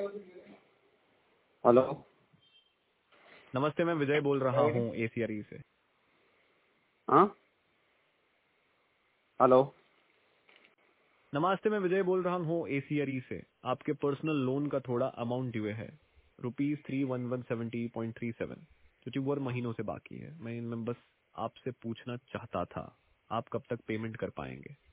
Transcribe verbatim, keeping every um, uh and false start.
Hello. नमस्ते, मैं विजय बोल रहा हूँ एसीआरई से। हाँ, हेलो। नमस्ते, मैं विजय बोल रहा हूँ एसीआरई से। आपके पर्सनल लोन का थोड़ा अमाउंट ड्यू है, rupees three one one seventy point three seven, जो कि वो महीनों से बाकी है। मैं इनमें बस आपसे पूछना चाहता था, आप कब तक पेमेंट कर पाएंगे?